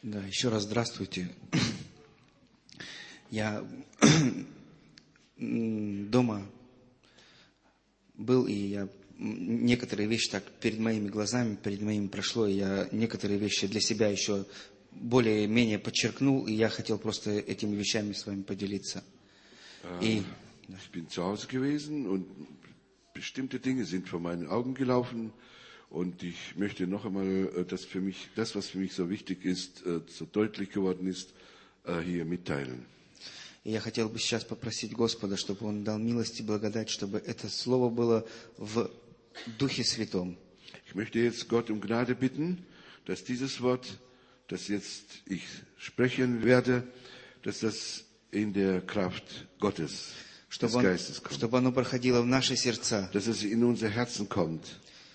Да, еще раз здравствуйте. Я дома был, и я некоторые вещи так перед моими глазами, перед моими прошло, и я некоторые вещи для себя еще более-менее подчеркнул, и я хотел просто этими вещами с вами поделиться. Ich bin zu Hause gewesen und bestimmte Dinge sind vor meinen Augen gelaufen. Und ich möchte noch einmal das, was für mich so wichtig ist, so deutlich geworden ist, hier mitteilen. И я хотел бы сейчас попросить Господа, чтобы Он дал милость и благодать, чтобы это слово было в Духе Святом. Ich möchte jetzt Gott um Gnade bitten, dass dieses Wort, das jetzt ich sprechen werde, dass das in der Kraft Gottes, des Geistes kommt. Чтобы оно проходило в наши сердца. Dass es in unser Herzen kommt.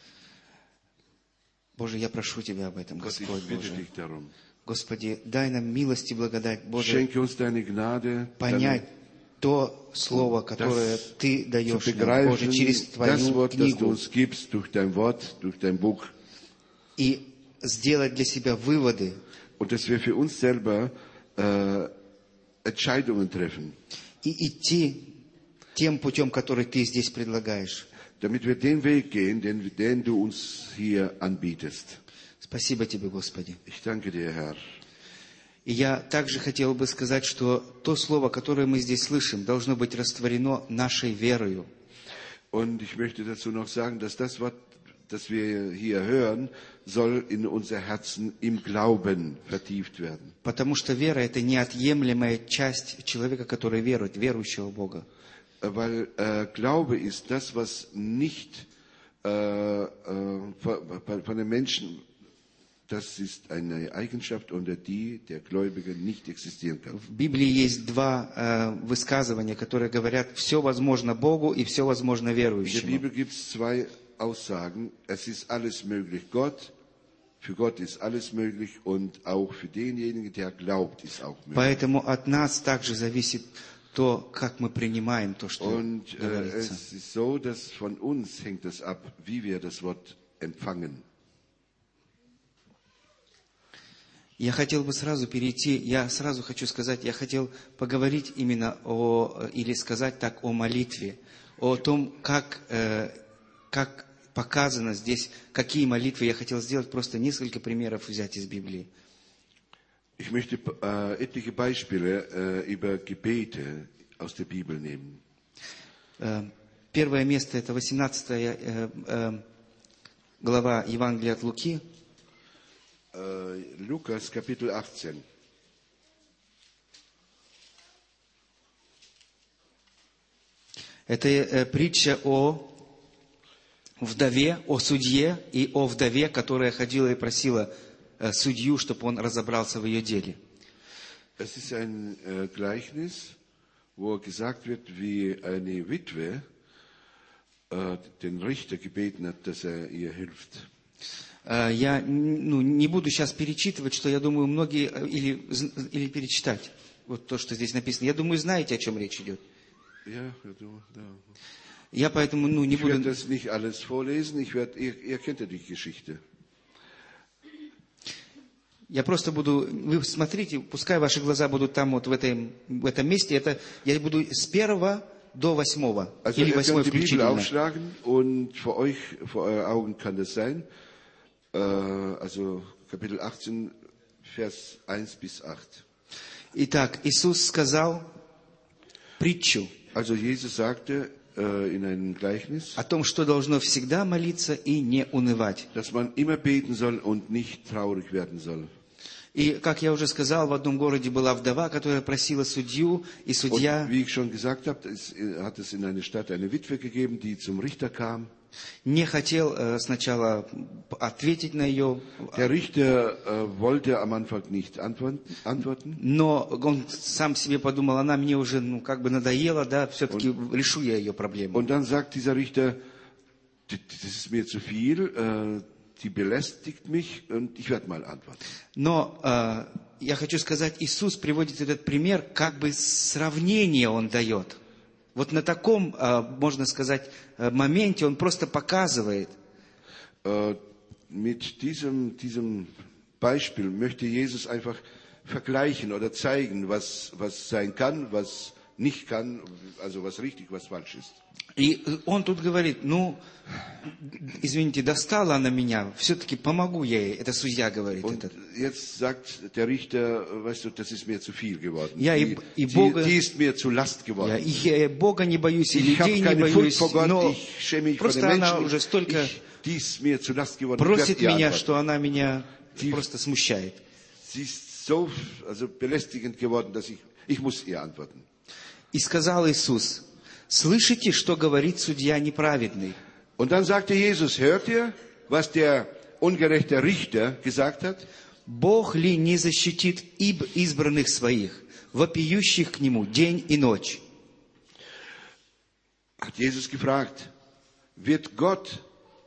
Боже, я прошу Тебя об этом, Gott, Господь ich bitte Боже. dich darum. Господи, дай нам милость и благодать, Боже, Schenke uns deine Gnade, понять то слово, которое Ты zu даешь нам, Боже, через begreifen, das Твою Wort, das du книгу, uns gibst, durch dein Wort, durch dein Buch. и сделать для себя выводы, Und dass wir für uns selber Entscheidungen treffen. и идти тем путем, который Ты здесь предлагаешь. Damit wir den Weg gehen, den du uns hier anbietest. Спасибо Тебе, Господи. Ich danke dir, Herr. И я также хотел бы сказать, что то слово, которое мы здесь слышим, должно быть растворено нашей верою. Und ich möchte dazu noch sagen, dass das Wort, das wir hier hören, soll in unser Herzen im Glauben vertieft werden. Потому что вера – это неотъемлемая часть человека, который верует, верующего Бога. Weil Glaube ist das, was nicht von den Menschen, das ist eine Eigenschaft, unter die der Gläubige nicht existieren kann. В Библии есть два высказывания, которые говорят, все возможно Богу и все возможно In der верующему. Bibel gibt es zwei Aussagen. Es ist alles möglich. Für Gott ist alles möglich und auch für denjenigen, der glaubt, ist auch möglich. Поэтому от нас также зависит то, как мы принимаем то, что Und говорится. es ist so, dass von uns hängt es ab, wie wir das Wort empfangen. Я хотел бы сразу перейти, я сразу хочу сказать, я хотел поговорить именно или сказать так, о молитве, о том, как показано здесь, какие молитвы я хотел сделать, просто несколько примеров взять из Библии. Ich möchte etliche Beispiele über Gebete aus der Bibel nehmen. Первое место – это 18 глава Евангелия от Луки. Lukas, Kapitel 18. Это притча о вдове, о судье и о вдове, которая ходила и просила судью, чтобы он разобрался в ее деле. Es ist ein Gleichnis, wo gesagt wird, wie eine Witwe den Richter gebeten hat, dass ihr hilft. Я не буду сейчас перечитывать, что я думаю, многие, или перечитать, вот то, что здесь написано. Я думаю, знаете, о чем речь идет. Ja, Я поэтому не Ich werde буду... das nicht alles vorlesen, ihr kennt ja die Geschichte. Я просто буду... Вы смотрите, пускай ваши глаза будут там, вот в этом месте. Это я буду с 1 до 8. Also Или ihr 8 könnt die Bibel включительно. aufschlagen und vor euren Augen kann das sein. Also Kapitel 18, Vers 1 bis 8. Итак, Иисус сказал притчу Also Jesus sagte in einem Gleichnis, о том, что должно всегда молиться и не унывать. dass man immer beten soll und nicht traurig werden soll. И, как я уже сказал, в одном городе была вдова, которая просила судью, и судья Und wie ich schon gesagt habe, hat es in einer Stadt eine Witwe gegeben, die zum Richter kam. не хотел сначала ответить на ее, Der Richter wollte am Anfang nicht antworten. но он сам себе подумал, она мне уже как бы надоела, да, все-таки решу я ее проблему. Und dann sagt dieser Richter, das ist mir zu viel, die belästigt mich und ich werde mal antworten. Но я хочу сказать, Иисус приводит этот пример, как бы сравнение Он дает. Вот на таком, можно сказать, моменте Он просто показывает. Mit diesem Beispiel möchte Jesus einfach vergleichen oder zeigen, was sein kann, was nicht kann, also was richtig, was falsch ist. И он тут говорит, ну, извините, достала она меня, все-таки помогу я ей. Это судья говорит. Und jetzt sagt der Richter, weißt du, das ist mir zu viel geworden. Я Die ist mir zu Last geworden. и Бога не боюсь, и Ich habe людей не keine Furcht боюсь, vor Gott, но ich schäme mich vor den просто она уже Menschen. столько Die ist mir zu Last geworden. просит Ich werde ihr меня, antworten. что она меня просто смущает. Sie ist so belästigend geworden, dass ich muss ihr antworten. И сказал Иисус, слышите, что говорит судья неправедный? Und dann sagte Jesus, hört ihr, was der ungerechte Richter gesagt hat? Бог ли не защитит избранных своих, вопиющих к Нему день и ночь? Hat Jesus gefragt, wird Gott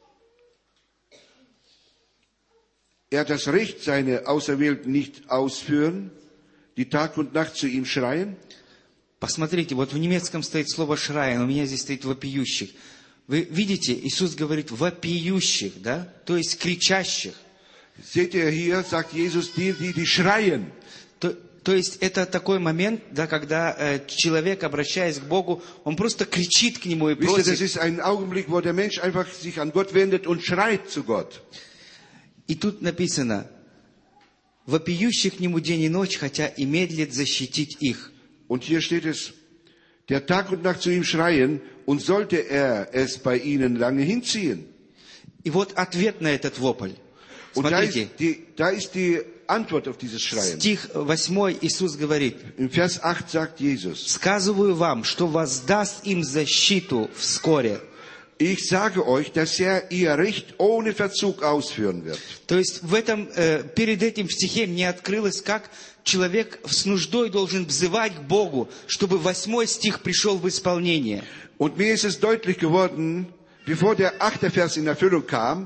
das Recht seiner Auserwählten nicht ausführen, die Tag und Nacht zu ihm schreien? Посмотрите, вот в немецком стоит слово «шрайн», у меня здесь стоит «вопиющих». Вы видите, Иисус говорит «вопиющих», да? То есть кричащих. Seht ihr hier, sagt Jesus, die schreien. То есть это такой момент, да, когда человек, обращаясь к Богу, он просто кричит к Нему и Wisst ihr, das просит. ist ein Augenblick, wo der Mensch einfach sich an Gott wendet und schreit zu Gott. И тут написано «вопиющих к Нему день и ночь, хотя и медлит защитить их». Und hier steht es, der Tag und Nacht zu ihm schreien, und sollte er es bei ihnen lange hinziehen. И вот ответ на этот вопль. Und Смотрите, da ist die Antwort auf dieses Schreien. стих 8 Иисус говорит, Im Vers 8 sagt Jesus, «Сказываю вам, что воздаст им защиту вскоре». ich sage euch, dass er ihr Recht ohne Verzug ausführen wird. То есть перед этим в стихе мне открылось, как человек с нуждой должен взывать к Богу, чтобы 8 стих пришел в исполнение. Und mir ist es deutlich geworden, bevor der 8. Vers in Erfüllung kam,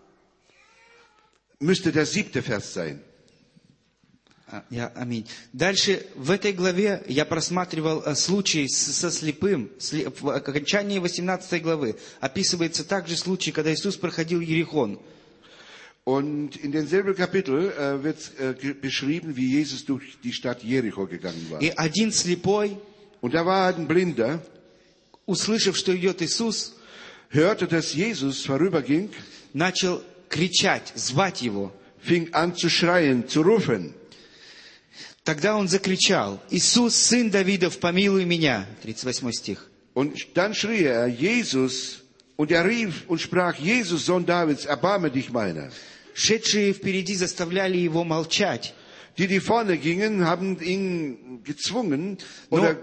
müsste der 7. Vers sein. Аминь. Дальше в этой главе я просматривал случай со слепым. В окончании 18 главы описывается также случай, когда Иисус проходил Иерихон. Und in demselben Kapitel wird beschrieben, wie Jesus durch die Stadt Jericho gegangen war. И один слепой, Und da war ein Blinder, услышав, что идет Иисус, hörte, dass Jesus vorüberging, начал кричать, звать Его. fing an zu schreien, zu rufen. Тогда он закричал, «Иисус, сын Давидов, помилуй меня». 38 стих. Und dann schrie er, Jesus, und er rief und sprach, Jesus, Sohn Davids, erbarme dich meiner. Шедшие впереди заставляли его молчать. Die vorne gingen, haben ihn gezwungen, oder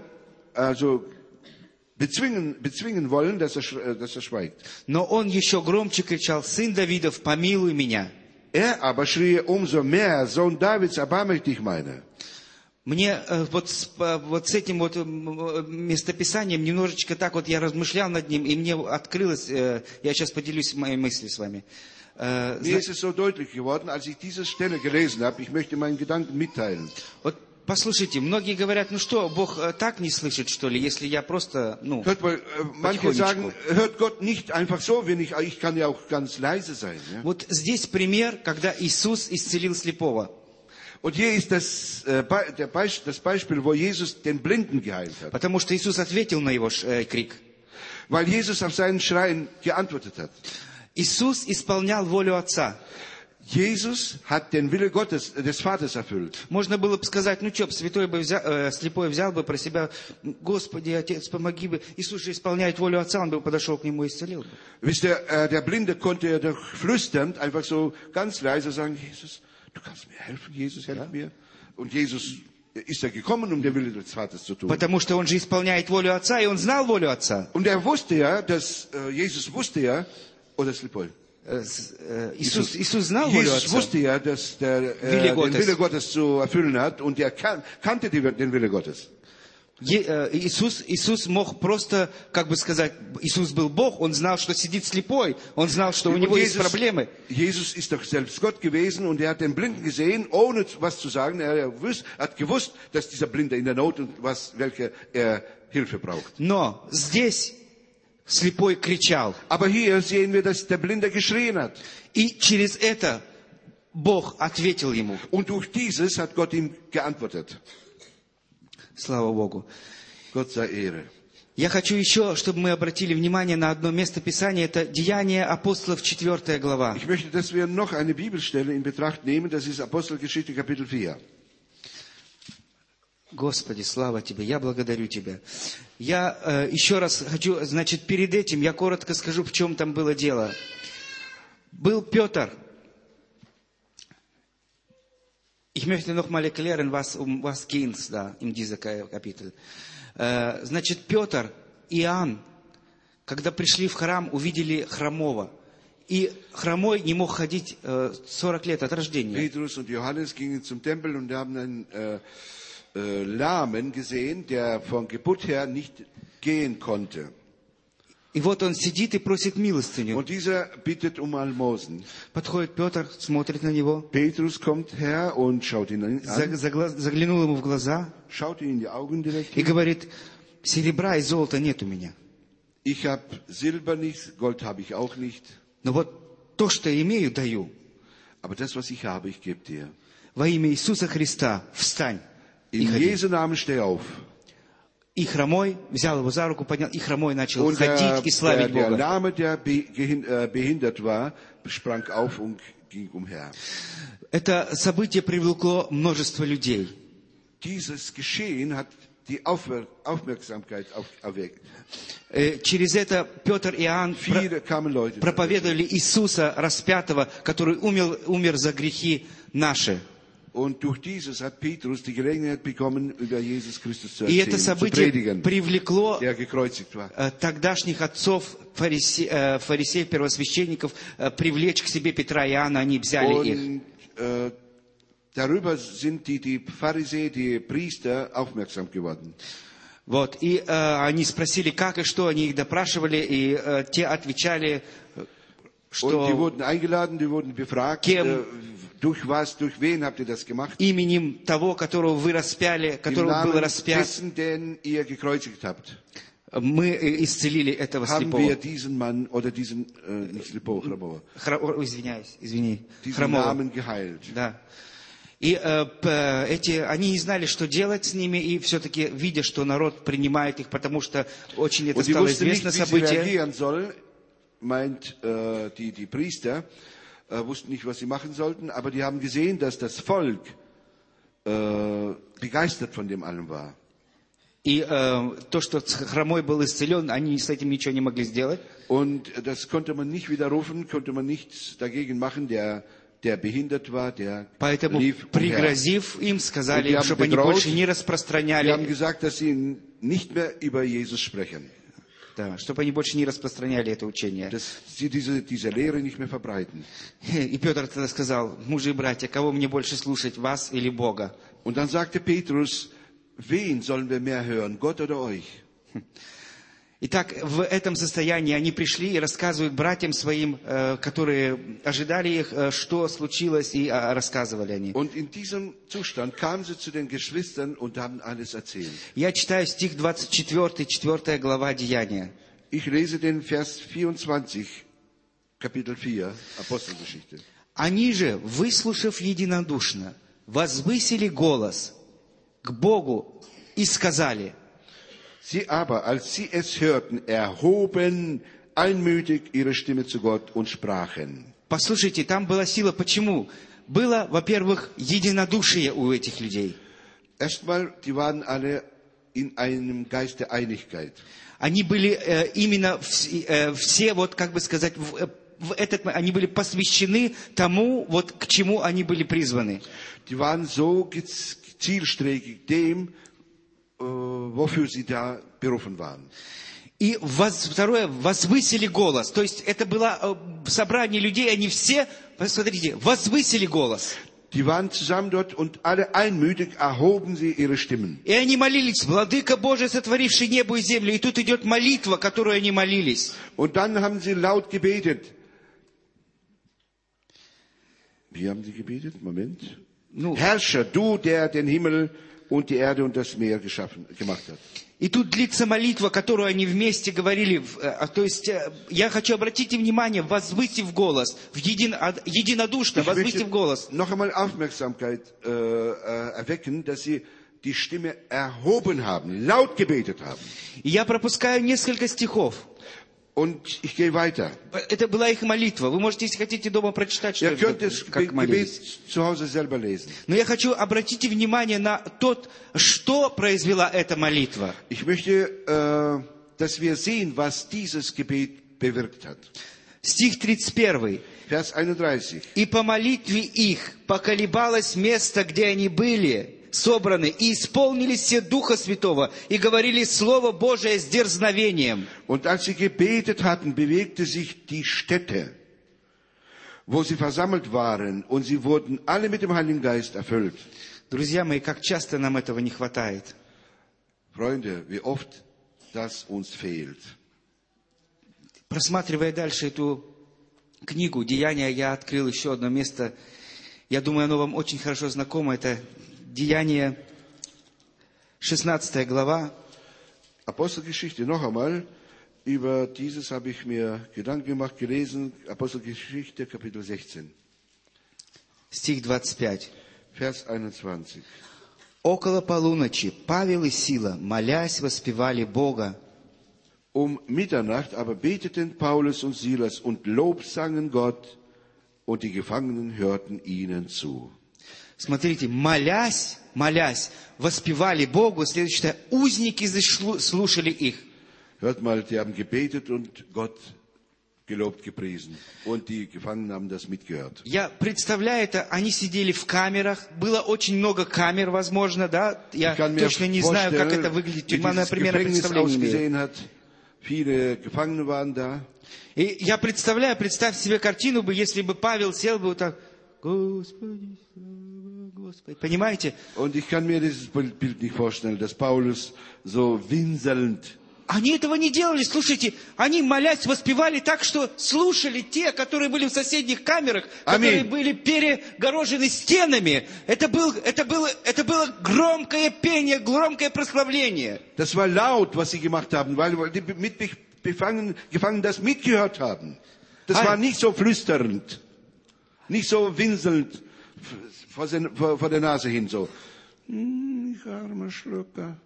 bezwingen wollen, dass er schweigt. Но он еще громче кричал, «Сын Давидов, помилуй меня». Er aber schrie umso mehr, Sohn Davids, erbarme dich meiner. Мне вот с этим вот местописанием немножечко так вот я размышлял над ним, и мне открылось, я сейчас поделюсь моей мыслью с вами. Mir ist es so deutlich geworden, als ich diese Stelle gelesen habe, ich möchte meinen Gedanken mitteilen. Вот послушайте, многие говорят, ну что, Бог так не слышит, что ли, если я просто, Hört mal, manche sagen, hört Gott nicht einfach so, ich kann ja auch ganz leise sein. Ja? Вот здесь пример, когда Иисус исцелил слепого. Und hier ist das Beispiel, wo Jesus den Blinden geheilt hat. Потому что Иисус ответил на его крик. Weil Jesus auf seinen Schreien geantwortet hat. Иисус исполнял волю Отца. Jesus hat den Wille des Vaters erfüllt. Можно было бы сказать, ну что, слепой взял бы про себя, Господи, Отец, помоги бы. Иисус же исполняет волю Отца, он бы подошел к нему и исцелил бы. Wisst ihr, der Blinde konnte ja doch flüsternd einfach so ganz leise sagen, Jesus, du kannst mir helfen, Jesus, hilf mir. Und Jesus ist ja gekommen, um den Wille des Vaters zu tun. Потому что он же исполняет волю Отца, и он знал волю Отца. Und er wusste ja, Jesus wusste ja, oder слепой. Иисус знал волю Jesus Отца. wusste ja, dass den Wille Gottes zu erfüllen hat, und er kannte den Wille Gottes. Иисус мог просто, как бы сказать, Иисус был Бог, он знал, что сидит слепой, он знал, что у него есть проблемы. Jesus ist doch selbst Gott gewesen, und er hat den Blinden gesehen, ohne was zu sagen. Er hat gewusst, dass dieser Blinde in der Not und welche er Hilfe braucht. Но здесь слепой кричал. Aber hier sehen wir, dass der Blinde geschrien hat. И через это Бог ответил ему. Und durch dieses hat Gott ihm geantwortet. Слава Богу. Gott sei Ehre. Я хочу еще, чтобы мы обратили внимание на одно место Писания. Это Деяния апостолов, 4 глава. Ich möchte, dass wir noch eine Bibelstelle in Betracht nehmen. Das ist Apostelgeschichte, Kapitel 4. Господи, слава Тебе, я благодарю Тебя. Я еще раз хочу, перед этим я коротко скажу, в чем там было дело. Был Петр. Ich möchte noch mal erklären, was ging da in diesem Kapitel. Петр и Иоанн, когда пришли в храм, увидели хромого. И хромой не мог ходить 40 лет от рождения. Petrus und Johannes gingen zum Tempel und haben einen Lahmen gesehen, der von Geburt her nicht gehen konnte. И вот он сидит и просит милостыню. Und dieser bittet um Almosen. Подходит Петр, смотрит на него. Petrus kommt her und schaut ihn an. Заглянул ему в глаза. Schaut ihn in die Augen direkt. И говорит: серебра и золота нет у меня. Ich habe Silber nicht, Gold habe ich auch nicht. Но вот то, что имею, даю. Aber das, was ich habe, ich gebe dir. Во имя Иисуса Христа встань и In ходи. Jesu Namen steh auf. И хромой взял его за руку, поднял, и хромой начал Und ходить и славить der Бога. Lahme, der behindert war, sprang auf und ging umher. Это событие привлекло множество людей. Dieses Geschehen hat die Aufmerksamkeit erweckt. Через это Петр и Иоанн Viele kamen Leute, проповедовали Иисуса распятого, который умер за грехи наши. Und durch dieses hat Petrus die Gelegenheit bekommen, über Jesus Christus zu И это erzählen, zu событие predigen, привлекло der gekreuzigt war. тогдашних отцов, фарисеев, первосвященников, привлечь к себе Петра и Иоанна, они взяли их. Und darüber sind die Pharisäer, die Priester aufmerksam geworden. Вот, и они спросили, как и что, они их допрашивали, и те отвечали, что Und die wurden eingeladen, die wurden befragt, durch was, durch wen habt ihr das gemacht? именем того, которого вы распяли, Im которого был Namen распят, dessen, den ihr gekreuzigt habt, мы исцелили этого haben слепого. wir diesen Mann oder diesen, nicht слепого, Извини, diesen хромого. Namen geheilt. Да. И они не знали, что делать с ними, и все-таки, видя, что народ принимает их, потому что очень это Und die стало wussten nicht, известно wie sie событие. reagieren sollen, meint die Priester, wussten nicht, was sie machen sollten, aber die haben gesehen, dass das Volk begeistert von dem allem war. И то, что хромой был исцелен, они с этим ничего не могли сделать. Und das konnte man nicht widerrufen, konnte man nichts dagegen machen, der behindert war, der Поэтому, lief umher. пригрозив им, сказали Und die им, haben чтобы они bedroht, больше не Die haben распространяли, gesagt, dass sie nicht mehr über Jesus sprechen, да, чтобы они больше не распространяли это учение. dass sie diese Lehre nicht mehr verbreiten. И Петр тогда сказал: мужи и братья, кого мне больше слушать, вас или Бога? Und dann sagte Petrus, wen sollen wir mehr hören, Gott oder euch? Итак, в этом состоянии они пришли и рассказывают братьям своим, которые ожидали их, что случилось, и рассказывали они. Und in diesem Zustand kamen sie zu den Geschwistern und haben alles erzählt. Я читаю стих 24, 4 глава Деяния. Ich lese den Vers 24, Kapitel 4, Apostelgeschichte. Они же, выслушав единодушно, возвысили голос к Богу и сказали: Sie aber, als sie es hörten, erhoben einmütig ihre Stimme zu Gott und sprachen. Послушайте, там была сила. Почему? Было, во-первых, единодушие у этих людей. Erstmal, die waren alle in einem Geist der Einigkeit. Они были именно все, вот как бы сказать, они были посвящены тому, вот к чему они были призваны. Die waren so zielstrebig dem, wofür sie da berufen waren. И второе, возвысили голос. То есть это было собрание людей, они все, посмотрите, возвысили голос. Die waren zusammen dort und alle einmütig erhoben sie ihre Stimmen. И они молились: Владыка Божий, сотворивший небо и землю. И тут идет молитва, которую они молились. Und dann haben sie laut gebetet. Wie haben sie gebetet? Moment. Herrscher, du, der den Himmel und die Erde und das Meer gemacht hat. И тут длится молитва, которую они вместе говорили. То есть я хочу обратить внимание, возвысив голос, единодушно, возвысив голос. Noch einmal Aufmerksamkeit erwecken, dass sie die Stimme erhoben haben, laut gebetet haben. И я пропускаю несколько стихов. Und ich gehe weiter. Это была их молитва. Вы можете, если хотите, дома прочитать, что Ihr könnt это, das как Gebet молились. zu Hause selber lesen. Но я хочу обратить внимание на то, что произвела эта молитва. Ich möchte, dass wir sehen, was dieses Gebet bewirkt hat. Стих 31. Vers 31. «И по молитве их поколебалось место, где они были собраны, и исполнились все Духа Святого, и говорили Слово Божие с дерзновением». Und als sie gebetet hatten, bewegte sich die Stätte, wo sie versammelt waren, und sie wurden alle mit dem Heiligen Geist erfüllt. Друзья мои, как часто нам этого не хватает. Freunde, wie oft das uns fehlt. Просматривая дальше эту книгу «Деяния», я открыл еще одно место. Я думаю, оно вам очень хорошо знакомо. Это Деяния, 16 глава. Apostelgeschichte noch einmal. Über dieses habe ich mir Gedanken gemacht, gelesen. Apostelgeschichte, Kapitel 16. Стих 25. Vers 21. «Около полуночи Павел и Сила, молясь, воспевали Бога». Um Mitternacht aber beteten Paulus und Silas und lobsangen Gott, und die Gefangenen hörten ihnen zu. Смотрите, молясь, воспевали Богу. Следующее, узники слушали их. Hört mal, die haben gebetet und Gott gelobt, gepriesen. Und die Gefangenen haben das mitgehört. Я представляю это, они сидели в камерах. Было очень много камер, возможно, да? Я точно не знаю, как это выглядит. Тюрьма, например, представления не имею. Viele Gefangene waren da. И я представляю, представь себе картину бы, если бы Павел сел бы вот так, Господи, Господи. Понимаете? Und ich kann mir dieses Bild nicht vorstellen, dass Paulus so winselnd. Они этого не делали, слушайте, они, молясь, воспевали так, что слушали те, которые были в соседних камерах, которые были перегорожены стенами. Это было громкое пение, громкое прославление. Das war laut, was sie gemacht haben, weil die Gefangenen das mitgehört haben. Das war nicht so flüsternd, nicht so winselnd vor der Nase hin, so. Ich armer Schlucker.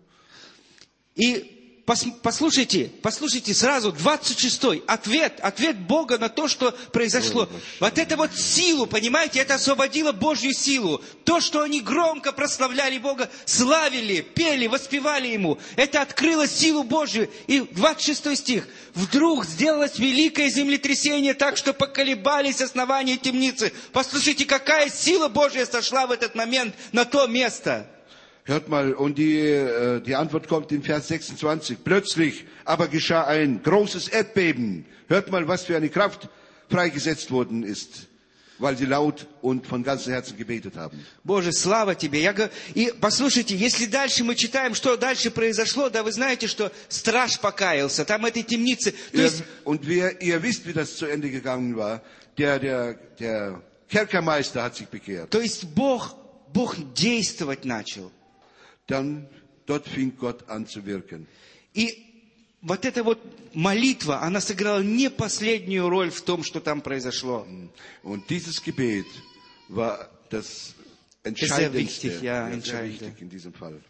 И послушайте сразу, 26-й, ответ Бога на то, что произошло. Вот это вот силу, понимаете, это освободило Божью силу. То, что они громко прославляли Бога, славили, пели, воспевали Ему, это открыло силу Божью. И 26 стих. Вдруг сделалось великое землетрясение так, что поколебались основания темницы. Послушайте, какая сила Божья сошла в этот момент на то место. Hört mal, und die Antwort kommt in Vers 26. Plötzlich aber geschah ein großes Erdbeben. Hört mal, was für eine Kraft freigesetzt worden ist, weil sie laut und von ganzem Herzen gebetet haben. Боже, слава Тебе. И послушайте, если дальше мы читаем, что дальше произошло, да вы знаете, что страж покаялся, там этой темнице. Und ihr wisst, wie das zu Ende gegangen war. Der Kerkermeister hat sich bekehrt. То есть Бог действовать начал. Dann dort fing Gott an zu wirken. И вот эта вот молитва, она сыграла не последнюю роль в том, что там произошло. Und dieses Gebet war das Entscheidendste, sehr wichtig in diesem Fall.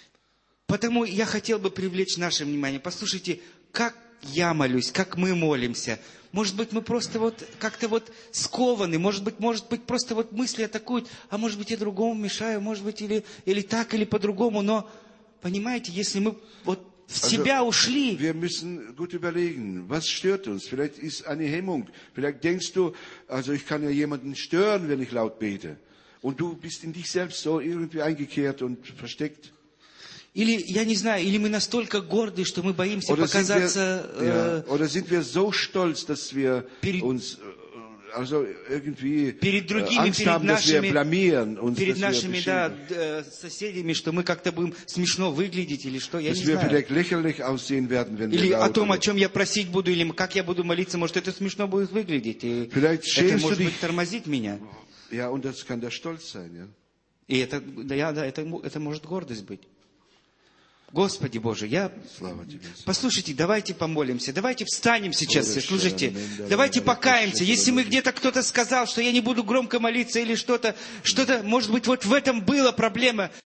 Потому я хотел бы привлечь наше внимание. Послушайте, как я молюсь, как мы молимся. Может быть, мы просто вот как-то вот скованы, может быть, просто вот мысли атакуют, а может быть, я другому мешаю, может быть, или так, или по-другому. Но, понимаете, если мы вот в себя ушли... Wir müssen gut überlegen, was stört uns? Vielleicht ist eine Hemmung. Vielleicht denkst du, also ich kann ja jemanden stören, wenn ich laut bete. Und du bist in dich selbst so irgendwie eingekehrt und versteckt. Или, я не знаю, или мы настолько горды, что мы боимся показаться... Oder sind wir so stolz, dass wir uns also irgendwie перед другими, Angst haben, dass wir blamieren uns, перед нашими соседями, что мы как-то будем смешно выглядеть, или что, я не знаю. Dass wir vielleicht lächerlich aussehen werden, wenn или wir laut о том, о чем я просить буду, или как я буду молиться, может, это смешно будет выглядеть. И vielleicht это, может быть, тормозит меня. Ja, und das kann der Stolz sein, ja. И это может гордость быть. Господи Боже, послушайте, давайте помолимся, давайте встанем сейчас, слушайте, давайте покаемся. Если мы где-то кто-то сказал, что я не буду громко молиться или что-то, может быть, вот в этом была проблема.